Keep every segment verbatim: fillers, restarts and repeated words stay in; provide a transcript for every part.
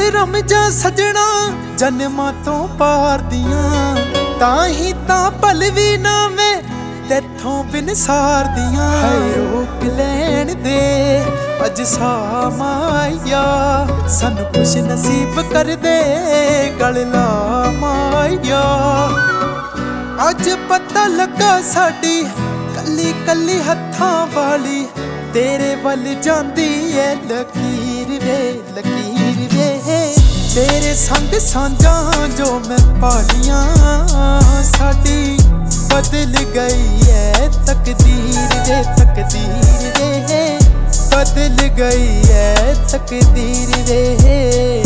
ਰਮਜਾਂ ਸਜਣਾ ਜਨਮਾਂ ਤੋਂ ਪਾਰ ਦੀਆਂ, ਤਾਂ ਹੀ ਤਾਂ ਪਲ ਵੀ ਨਾ ਮੈਂ ਤੇਥੋਂ ਬਿਨ ਸਾਰ ਦੀਆਂ। ਹਾਏ ਰੋਕ ਲੈਣ ਦੇ ਅੱਜ ਸਾਹ ਮਾਇਆ, ਸਾਨੂੰ ਖੁਸ਼ ਨਸੀਬ ਕਰ ਦੇ ਗਲ ਲਾ ਮਾਇਆ। ਅੱਜ ਪਤਾ ਲੱਗਾ ਸਾਡੀ ਕੱਲੀ ਕੱਲੀ ਹੱਥਾਂ ਵਾਲੀ ਤੇਰੇ ਵੱਲ ਜਾਂਦੀ ਏ ਲਕੀਰ ਵੇ ਲਕੀਰ ਵੇ। ਤੇਰੇ ਸੰਗ ਸਾਂਝਾਂ ਜੋ ਮੈਂ ਪਾਲੀਆਂ, ਸਾਡੀ ਬਦਲ ਗਈ ਏ ਤਕਦੀਰ ਵੇ ਤਕਦੀਰ ਵੇ, ਬਦਲ ਗਈ ਏ ਤਕਦੀਰ ਵੇ।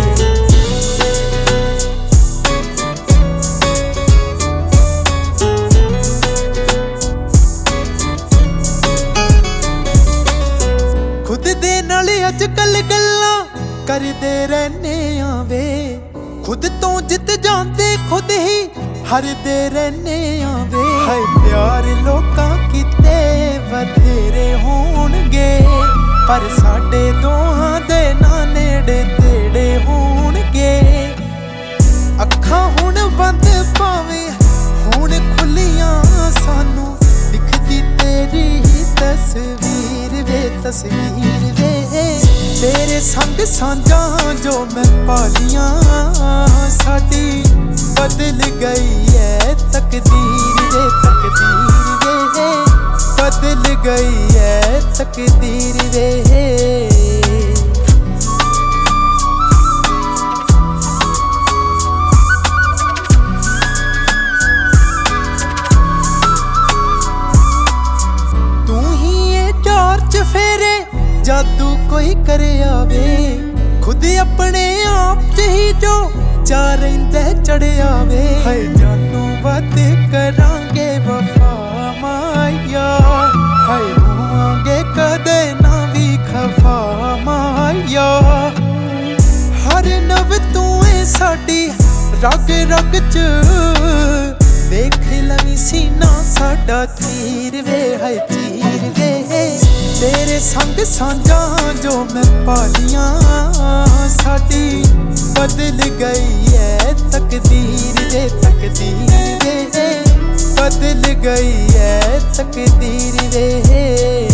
ਖੁਦ ਦੇ ਨਾਲ ਅੱਜ ਕੱਲ ਗੱਲਾਂ ਕਰਦੇ ਰਹਿੰਦੇ ਆਂ ਵੇ, ਖੁਦ ਤੋਂ ਜਿੱਤ ਜਾਂਦੇ ਖੁਦ ਹੀ ਹਾਰਦੇ ਰਹਿੰਦੇ ਆਂ ਵੇ। ਹਾਏ ਪਿਆਰ ਲੋਕਾਂ ਕੀਤੇ ਬਥੇਰੇ ਹੋਣਗੇ, ਪਰ ਸਾਡੇ ਦੋਹਾਂ ਦੇ ਨਾ ਨੇੜੇ ਤੇੜੇ ਹੋਣਗੇ। ਅੱਖਾਂ ਹੁਣ ਬੰਦ ਭਾਵੇਂ ਹੁਣ ਖੁੱਲੀਆਂ, ਸਾਨੂੰ ਦਿਖਦੀ ਤੇਰੀ ਤਸਵੀਰ ਵੇ ਤਸਵੀਰ ਵੇ। ਤੇਰੇ ਸੰਗ ਸਾਂਝਾਂ ਜੋ ਮੈਂ ਪਾਲੀਆਂ, ਸਾਡੀ ਬਦਲ ਗਈ ਏ ਤਕਦੀਰ ਵੇ ਤਕਦੀਰ ਵੇ, ਬਦਲ ਗਈ ਏ ਤਕਦੀਰ ਵੇ। ਜਾਦੂ ਕੋਈ ਕਰਿਆ ਵੇ, ਖੁਦ ਆਪਣੇ ਆਪ ਚ ਹੀ ਜੋ ਚਾ ਰਹਿੰਦਾ ਚੜਿਆ ਵੇ। ਹਾਏ ਜਾਨੂ ਵੱਧ ਕਰਾਂਗੇ ਵਫਾ ਮਾਇਆ, ਹਾਏ ਹੋਵਾਂਗੇ ਕਦੇ ਨਾ ਵੀ ਖਫਾ ਮਾਇਆ। ਹਰ ਨਵ ਤੂੰ ਏ ਸਾਡੀ ਰਗ ਰਗ ਚ, ਦੇਖ ਲਵੀਂ ਸੀਨਾ ਸਾਡਾ ਚੀਰ ਵੇ ਹਾਏ ਚੀਰ ਵੇ। ਤੇਰੇ ਸੰਗ ਸਾਂਝਾਂ ਜੋ ਮੈਂ ਪਾਲੀਆਂ, ਸਾਡੀ ਬਦਲ ਗਈ ਏ ਤਕਦੀਰ ਵੇ ਤਕਦੀਰ ਵੇ, ਬਦਲ ਗਈ ਏ ਤਕਦੀਰ ਵੇ।